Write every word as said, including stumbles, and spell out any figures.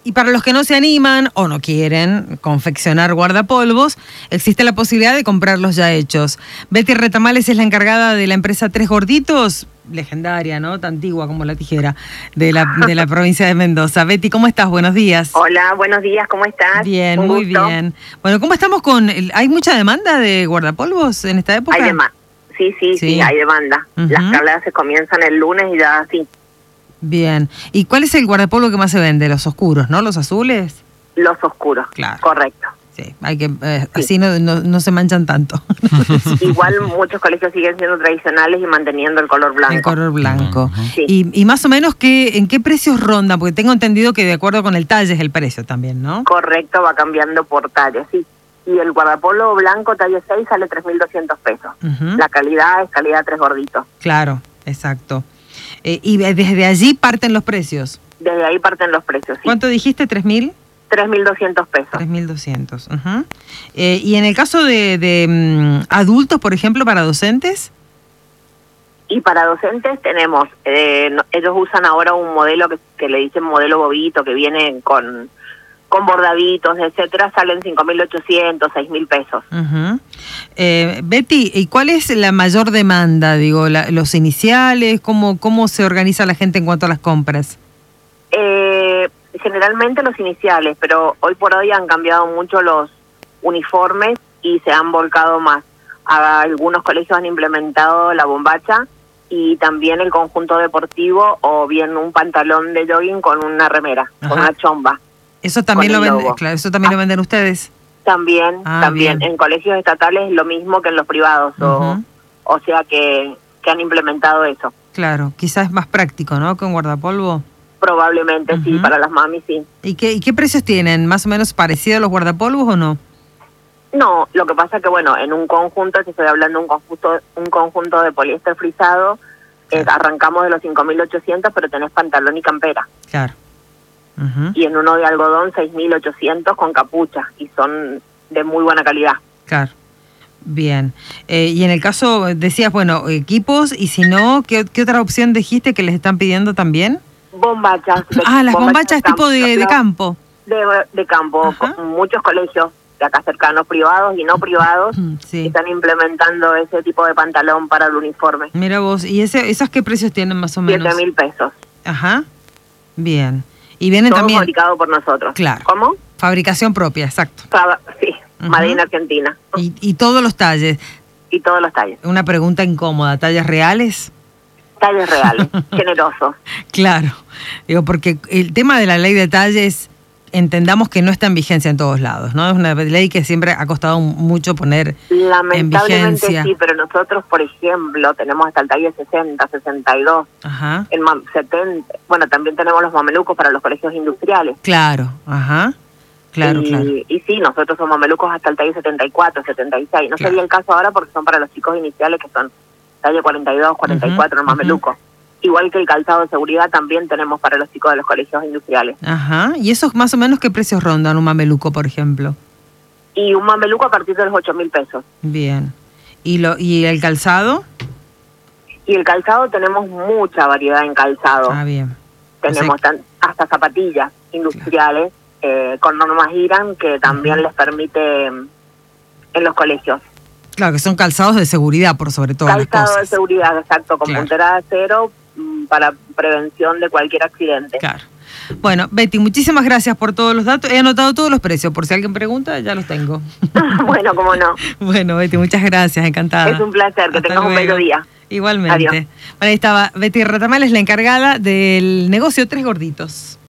Y para los que no se animan o no quieren confeccionar guardapolvos, existe la posibilidad de comprarlos ya hechos. Betty Retamales es la encargada de la empresa Tres Gorditos, legendaria, ¿no? Tan antigua como la tijera, de la, de la provincia de Mendoza. Betty, ¿cómo estás? Buenos días. Hola, buenos días, ¿cómo estás? Bien, Un muy gusto. bien. Bueno, ¿cómo estamos con...? El, ¿hay mucha demanda de guardapolvos en esta época? Hay demanda. Sí, sí, sí, Sí. hay demanda. Uh-huh. Las cargas se comienzan el lunes y ya sí. Bien. ¿Y cuál es el guardapolvo que más se vende? Los oscuros, ¿no? ¿Los azules? Los oscuros. Claro. Correcto. Sí, hay que eh, Sí. así no, no, no se manchan tanto. Igual muchos colegios siguen siendo tradicionales y manteniendo el color blanco. El color blanco. Sí. Y, y más o menos, ¿qué, ¿en qué precios ronda? Porque tengo entendido que de acuerdo con el talle es el precio también, ¿no? Correcto, va cambiando por talla, sí. Y el guardapolvo blanco talle seis sale tres mil doscientos pesos. Ujú. La calidad es calidad Tres Gorditos. Claro, exacto. Eh, y desde allí parten los precios. Desde ahí parten los precios, sí. ¿Cuánto dijiste? ¿tres mil? tres mil doscientos pesos. tres mil doscientos. Uh-huh. Eh, y en el caso de, de mm, adultos, por ejemplo, para docentes. Y para docentes tenemos, eh, no- ellos usan ahora un modelo que, que le dicen modelo bobito, que viene con, con bordaditos, etcétera, salen cinco mil ochocientos, seis mil pesos. Uh-huh. Eh, Betty, ¿y cuál es la mayor demanda? Digo, la- los iniciales, ¿cómo, cómo se organiza la gente en cuanto a las compras? Eh, generalmente los iniciales, pero hoy por hoy han cambiado mucho los uniformes y se han volcado más. A- algunos colegios han implementado la bombacha y también el conjunto deportivo o bien un pantalón de jogging con una remera, Ajá. con una chomba. Eso también Con lo el venden, logo. claro, eso también Ah. lo venden ustedes. También, Ah, también. bien. En colegios estatales lo mismo que en los privados, o, Ujú. o sea que, que han implementado eso. Claro, quizás es más práctico, ¿no? Que un guardapolvo. Probablemente sí, Ujú. para las mamis sí. ¿Y qué, ¿Y qué precios tienen? ¿Más o menos parecido a los guardapolvos o no? No, lo que pasa que bueno, en un conjunto, si estoy hablando de un conjunto, un conjunto de poliéster frisado, eh, Claro. arrancamos de los cinco mil ochocientos, pero tenés pantalón y campera. Claro. Ujú. Y en uno de algodón seis mil ochocientos con capucha, y son de muy buena calidad. Claro. Bien. Eh, y en el caso, decías, bueno, equipos, y si no, ¿qué, qué otra opción dijiste que les están pidiendo también? Bombachas. de- Ah, las bombachas campo, tipo de, de los- campo. De, de campo, Ajá. con muchos colegios de acá cercanos, privados y no privados, Sí. están implementando ese tipo de pantalón para el uniforme. Mira vos, ¿y ese, esos qué precios tienen más o menos? Siete mil pesos. Ajá. Bien. Y vienen Todo también... fabricado por nosotros. Claro. ¿Cómo? Fabricación propia, exacto. Faba- sí, Ujú. Made in Argentina. Y, y todos los talles. Y todos los talles. Una pregunta incómoda, ¿talles reales? Talles reales, generosos. Claro. Digo, porque el tema de la ley de talles, entendamos que no está en vigencia en todos lados, ¿no? Es una ley que siempre ha costado mucho poner en Lamentablemente vigencia. sí, pero nosotros, por ejemplo, tenemos hasta el talle sesenta, sesenta y dos, Ajá. el mam- setenta. Bueno, también tenemos los mamelucos para los colegios industriales. Claro, ajá. Claro, y, claro. y sí, nosotros somos mamelucos hasta el talle setenta y cuatro, setenta y seis. No Claro. sería el caso ahora porque son para los chicos iniciales que son talle cuarenta y dos, cuarenta y cuatro, Ujú, el mameluco. Igual que el calzado de seguridad también tenemos para los chicos de los colegios industriales. Ajá. ¿Y esos más o menos qué precios rondan un mameluco, por ejemplo? Y un mameluco a partir de los ocho mil pesos. Bien. ¿Y lo y el calzado? Y el calzado tenemos mucha variedad en calzado. Ah, bien. Tenemos O sea, tan- hasta zapatillas industriales eh, con normas IRAN que también Ujú. les permite mm, en los colegios. Claro, que son calzados de seguridad por sobre todas las Calzado cosas. de seguridad, exacto, con Claro. puntera de acero mm, para prevención de cualquier accidente. Claro. Bueno, Betty, muchísimas gracias por todos los datos. He anotado todos los precios, por si alguien pregunta, ya los tengo. Bueno, cómo no. Bueno, Betty, muchas gracias, encantada. Es un placer, que Hasta tengas un luego. bello día. Igualmente. Adiós. Bueno, ahí estaba Betty Retamales, la encargada del negocio Tres Gorditos.